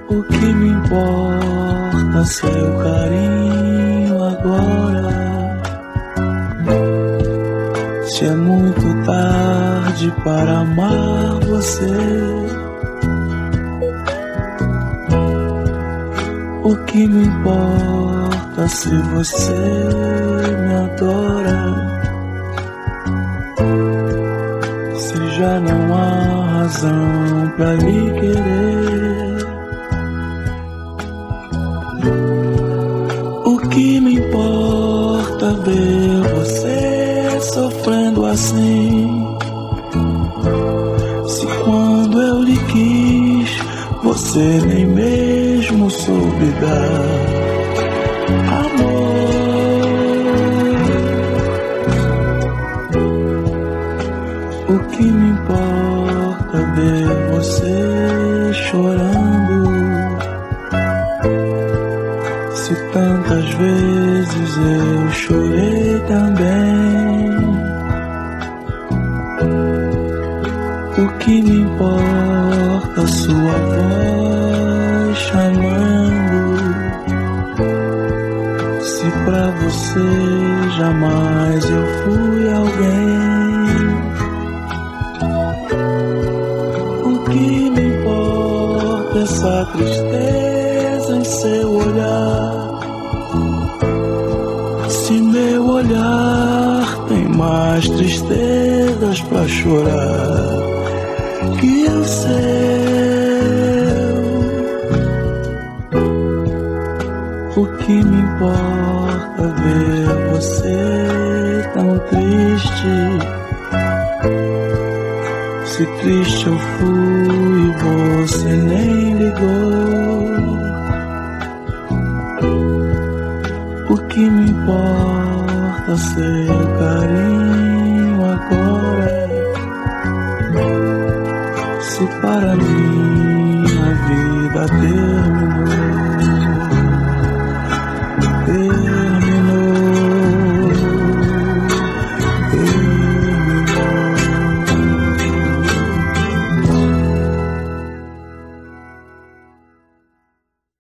O que me importa seu carinho agora? Se é muito tarde para amar você, o que me importa se você me adora? Se já não há razão pra lhe querer, o que me importa ver você sofrendo assim? Se quando eu lhe quis, você nem mesmo soube dar o que me importa ver você chorando? Se tantas vezes eu chorei também, o que me importa sua voz chamando? Se pra você jamais eu fui alguém, o que me importa essa tristeza em seu olhar? Se meu olhar tem mais tristezas pra chorar que o seu, o que me importa ver você tão triste? Se triste eu fui, você nem ligou. O que me importa seu carinho agora? Se para mim a vida terminou.